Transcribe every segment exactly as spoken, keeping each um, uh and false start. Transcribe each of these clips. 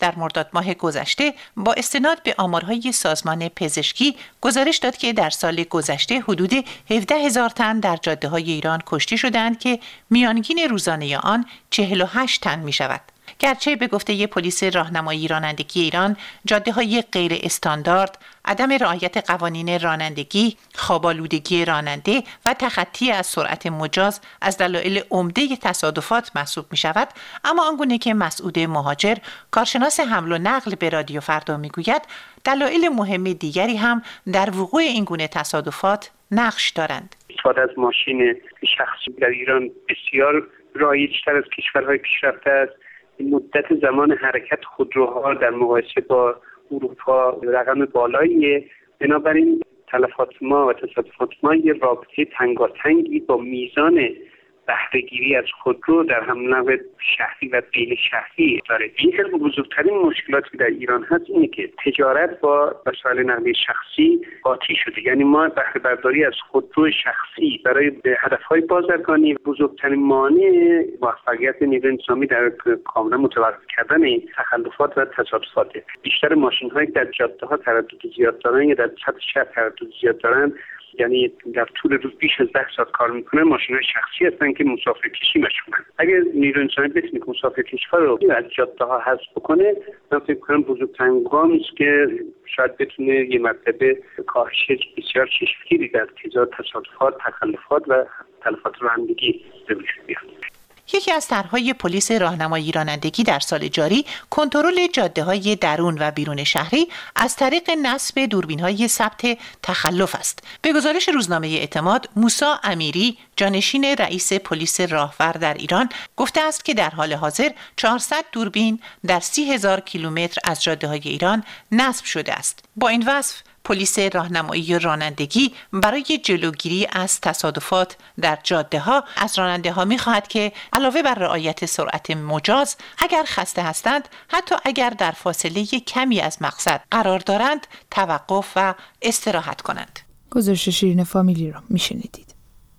در مرداد ماه گذشته با استناد به آمارهای سازمان پزشکی گزارش داد که در سال گذشته حدود هفده هزار تن در جاده‌های ایران کشته شدند که میانگین روزانه آن چهل و هشت تن می شود. گرچه به گفته پلیس راهنمایی رانندگی ایران جاده‌های غیر استاندارد، عدم رعایت قوانین رانندگی، خواب‌آلودگی راننده و تخطی از سرعت مجاز از دلایل عمده تصادفات محسوب می شود، اما آنگونه که مسعود مهاجر کارشناس حمل و نقل به رادیو فردا می گوید دلایل مهم دیگری هم در وقوع این گونه تصادفات نقش دارند. استفاده از ماشین شخصی در ایران بسیار رایج‌تر از کشورهای پیشرفته است. مدت زمان حرکت خودروها در مقایسه با اروپا رقم بالاییه، بنابراین تلفات ما و تصادفات ما یه رابطه تنگاتنگی با میزان بهره‌گیری از خودرو در حمل و نقل شهری و غیر شهری داره. این خیلی بزرگترین مشکلاتی که در ایران هست اینه که تجارت با وسایل نقلیه شخصی قاطی شده. یعنی ما بهره برداری از خودرو شخصی برای هدفهای بازرگانی بزرگترین مانع موفقیت نیروی انسانی در کاملا متوقف کردن این تخلفات و تصادفات. بیشتر ماشین‌هایی در جاده‌ها تردد زیاد دارن یا در سطح شهر تردد زیاد دارن، یعنی در طول روز بیش از ده ساعت کار میکنن، ماشین‌های شخصی هستن که مسافرکشی مشغولن. اگر نیروی انسانی بتونه که مسافرکشی‌ها رو از جاده‌ها حذف بکنه، من فکر کنم بزرگترین گامی است که شاید بتونه یه مرتبه کاهش بسیار چشمگیری در تجارت تصادفات، تخلفات و تلفات رانندگی به وجود بیاد. یکی از طرح‌های پلیس راهنمایی رانندگی در سال جاری کنترل جاده‌های درون و بیرون شهری از طریق نصب دوربین‌های ثبت تخلف است. به گزارش روزنامه اعتماد، موسی امیری، جانشین رئیس پلیس راهور در ایران، گفته است که در حال حاضر چهارصد دوربین در سی هزار کیلومتر از جاده‌های ایران نصب شده است. با این وصف پلیس راهنمایی رانندگی برای جلوگیری از تصادفات در جاده‌ها از راننده‌ها می‌خواهد که علاوه بر رعایت سرعت مجاز، اگر خسته هستند، حتی اگر در فاصله کمی از مقصد قرار دارند، توقف و استراحت کنند. گزارش شیرین فامیلی را می‌شنیدید.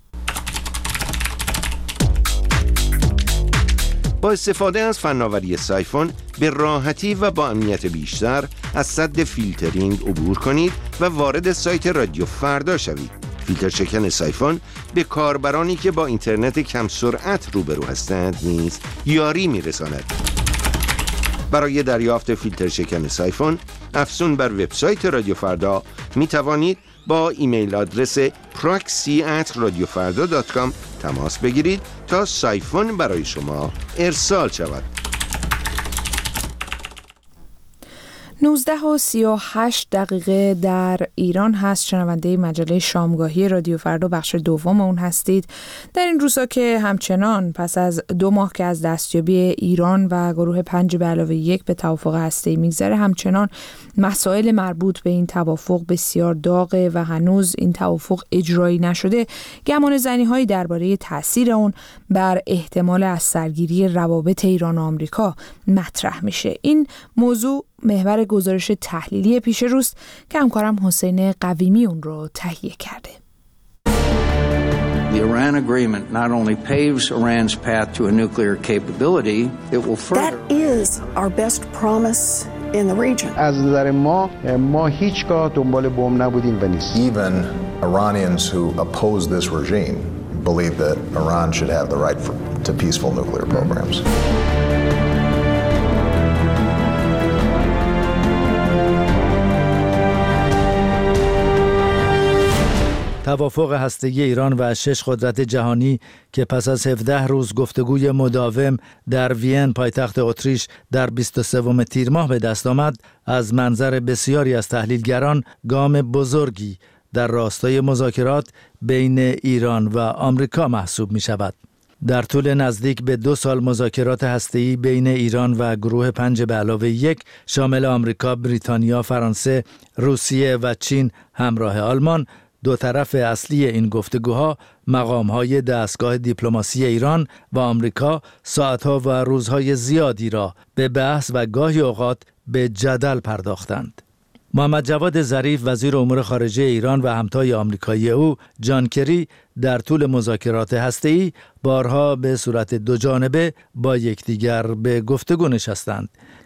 با استفاده از فناوری سایفون به راحتی و با امنیت بیشتر از سد فیلترینگ عبور کنید و وارد سایت رادیو فردا شوید. فیلتر شکن سایفون به کاربرانی که با اینترنت کم سرعت روبرو هستند نیز یاری می‌رساند. برای دریافت فیلتر شکن سایفون افزون بر وبسایت رادیو فردا می توانید با ایمیل آدرس پراکسی ات رادیو فردا دات کام تماس بگیرید تا سایفون برای شما ارسال شود. نوزده و سی و هشت دقیقه در ایران هست. شنونده مجله شامگاهی رادیو فردا بخش دوم اون هستید. در این روزا که همچنان پس از دو ماه که از دستیابی ایران و گروه پنج به علاوه یک به توافق هسته‌ای میگذره، همچنان مسائل مربوط به این توافق بسیار داغه و هنوز این توافق اجرایی نشده. گمان زنی‌هایی درباره تاثیر اون بر احتمال از سرگیری روابط ایران و آمریکا مطرح میشه. این موضوع محور گزارش تحلیلی پیش روست که همکارم حسین قویمی اون رو تهیه کرده. The Iran agreement not only paves Iran's path to a nuclear capability, it will further. That is our best promise in the region. از نظر ما ما هیچگاه دنبال بمب نبودیم و نیست. Even Iranians who oppose this regime believe that Iran should have the right for, to peaceful nuclear programs. توافق هسته‌ای ایران و شش قدرت جهانی که پس از هفده روز گفتگوی مداوم در وین پایتخت اتریش در بیست و سوم تیر ماه به دست آمد، از منظر بسیاری از تحلیلگران گام بزرگی در راستای مذاکرات بین ایران و آمریکا محسوب می شود. در طول نزدیک به دو سال مذاکرات هسته‌ای بین ایران و گروه پنج به علاوه یک شامل آمریکا، بریتانیا، فرانسه، روسیه و چین همراه آلمان، دو طرف اصلی این گفتگوها مقام‌های دستگاه دیپلماسی ایران و آمریکا ساعت‌ها و روزهای زیادی را به بحث و گاهی اوقات به جدل پرداختند. محمد جواد ظریف وزیر امور خارجه ایران و همتای آمریکایی او جان کری در طول مذاکرات هسته‌ای بارها به صورت دو جانبه با یکدیگر به گفتگو نشستند.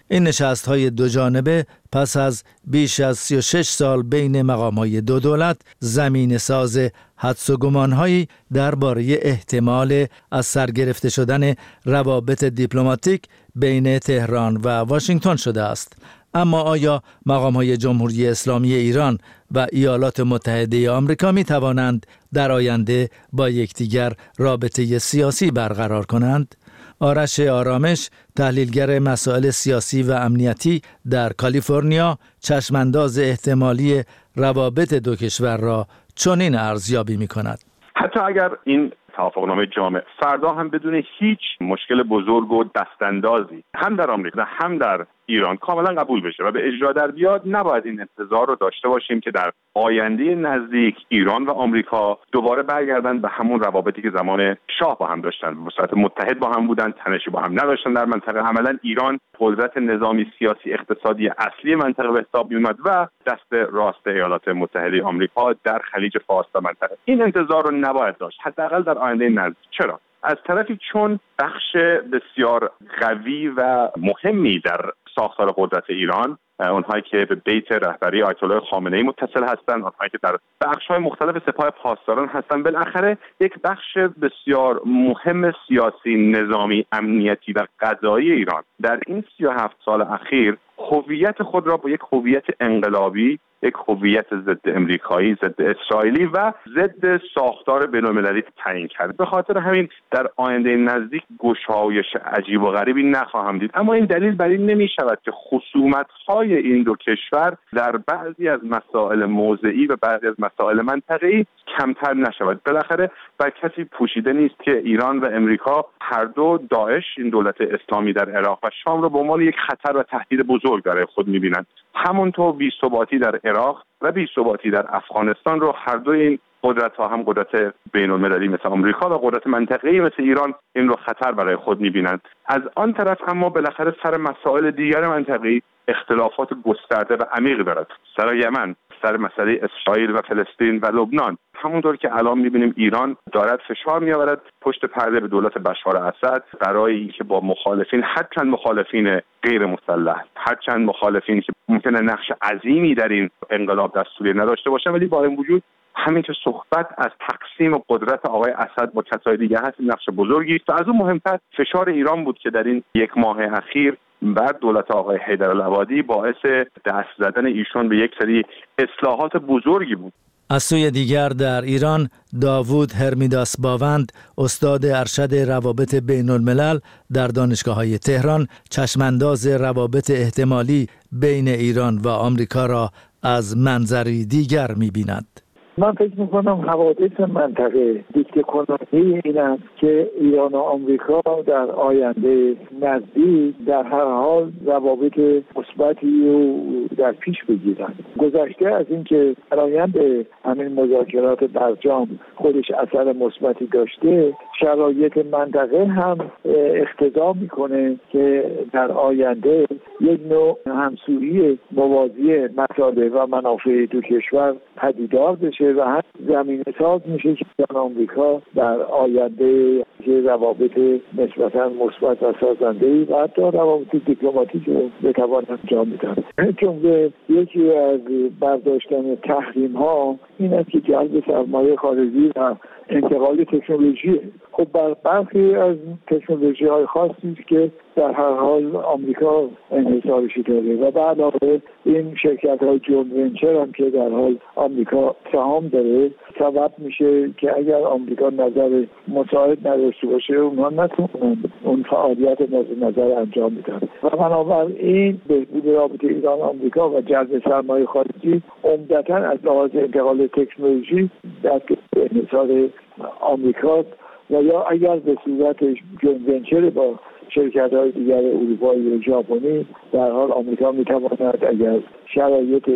این نشست‌های دو جانبه پس از بیش از سی و شش سال بین مقام‌های دو دولت زمین ساز حدس و گمان‌هایی درباره احتمال از سر گرفته شدن روابط دیپلماتیک بین تهران و واشنگتن شده است. اما آیا مقام‌های جمهوری اسلامی ایران و ایالات متحده آمریکا می توانند در آینده با یکدیگر رابطه سیاسی برقرار کنند؟ آرش آرامش، تحلیلگر مسائل سیاسی و امنیتی در کالیفرنیا، چشمانداز احتمالی روابط دو کشور را چنین ارزیابی می کند. حتی اگر این توافقنامه جامع فردا هم بدون هیچ مشکل بزرگ و دستاندازی هم در آمریکا هم در ایران کاملا قبول بشه و به اجرا در بیاد، نباید این انتظار رو داشته باشیم که در آینده نزدیک ایران و آمریکا دوباره برگردن به همون روابطی که زمان شاه با هم داشتن، به صورت متحد با هم بودن، تنشی با هم نداشتن در منطقه. عملا ایران قدرت نظامی، سیاسی، اقتصادی اصلی منطقه به حساب میومد و دست راست ایالات متحده آمریکا در خلیج فارس و منطقه. این انتظار رو نباید داشت، حداقل در آینده نزدیک. چرا؟ از طرفی چون بخش بسیار قوی و مهمی در ساختار قدرت ایران، اونهایی که به بیت رهبری آیت الله خامنه‌ای متصل هستند، اونهایی که در بخش‌های مختلف سپاه پاسداران هستند، بالاخره یک بخش بسیار مهم سیاسی، نظامی، امنیتی و قضایی ایران در این سی و هفت سال اخیر هویت خود را با یک هویت انقلابی، یک هویت ضد امریکایی، ضد اسرائیلی و ضد ساختار بین‌المللی تعیین کرد. به خاطر همین در آینده نزدیک گشایش عجیب و غریبی نخواهم دید. اما این دلیل بر این نمی‌شود که خصومت‌های این دو کشور در بعضی از مسائل موضعی و بعضی از مسائل منطقه‌ای کمتر نشود. بالاخره بر کسی پوشیده نیست که ایران و امریکا هر دو داعش، این دولت اسلامی در عراق و شام را به عنوان یک خطر و تهدید بزرگ برای خود می‌بینند. همونطور بی‌ثباتی در عراق و بی‌ثباتی در افغانستان رو هر دو این قدرت‌ها، هم قدرت بین‌المللی مثل آمریکا و قدرت منطقه‌ای مثل ایران، این رو خطر برای خود می‌بینند. از آن طرف اما بالاخره سر مسائل دیگر منطقه‌ای اختلافات گسترده و عمیق دارد. سر یمن، سر مسئله اسرائیل و فلسطین و لبنان. همونطور که الان می‌بینیم ایران دارد فشار می‌آورد پشت پرده به دولت بشار اسد برای اینکه با مخالفین، هرچند مخالفین غیر مسلح، هرچند مخالفین که ممکنه نقش عظیمی در این انقلاب دستوری نداشته باشن، ولی با این وجود همین که صحبت از تقسیم قدرت آقای اسد با کسای دیگه هست، نقش بزرگی است. و از اون مهمتر فشار ایران بود که در این یک ماه اخیر بر دولت آقای حیدرالعبادی باعث دست زدن ایشون به یک سری اصلاحات بزرگی بود. از سوی دیگر در ایران، داوود هرمیداس باوند، استاد ارشد روابط بین الملل در دانشگاه‌های تهران، چشمانداز روابط احتمالی بین ایران و آمریکا را از منظری دیگر می‌بیند. من فکر میکنم حوادث منطقه دیکته کننده این است که ایران و آمریکا در آینده نزدیک در هر حال روابط مثبتی رو در پیش بگیرن. گذشته از اینکه فرآیند همین مذاکرات برجام خودش اثر مثبتی داشته، شرایط منطقه هم اقتضا میکنه که در آینده یک نوع همسویی موازی مصالح و منافع دو کشور پدیدار بشه و هم زمینه ساز میشه که آمریکا در آینده روابط نسبتاً مثبت و سازنده‌ای و حتی روابط دیپلماتیک رو بتوان انجام بدن. چون یکی از برداشتن تحریم ها این است که جلب سرمایه خارجی و انتقال تکنولوژی. خب بر برخی از تکنولوژی های خاصی که در هر حال آمریکا انحصارشی داره و به علاوه این شرکت های جون ونچر هم که در حال آمریکا سهام داره سبب میشه که اگر آمریکا نظر مساعد نداشته باشه اونها نتونن اون فعالیت مورد نظر انجام بدن و بنابراین بهبود رابطه ایران آمریکا و جلب سرمایه خارجی عمدتاً از لحاظ انتقال تکنولوژی در انحصار آمریکا و یا اگر به صورت جون ونچر با شرکت های دیگر اروپایی و ژاپنی در حال آمریکا میتواند اگر شرایط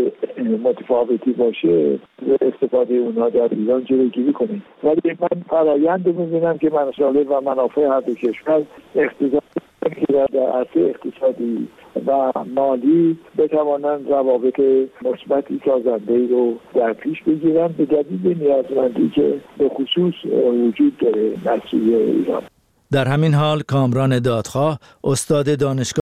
متفاوتی باشه استفاده اونها در ایران جلوگیری کنه. ولی من فرآیند میبینم که مصالح و منافع هر دو کشور اقتضا می‌گیرد در عرصه اقتصادی و مالی بتوانند روابط مثبتی سازنده‌ای رو در پیش بگیرند به دلیل نیازمندی که به خصوص وجود داره در سوی ایران. در همین حال کامران دادخواه، استاد دانشگاه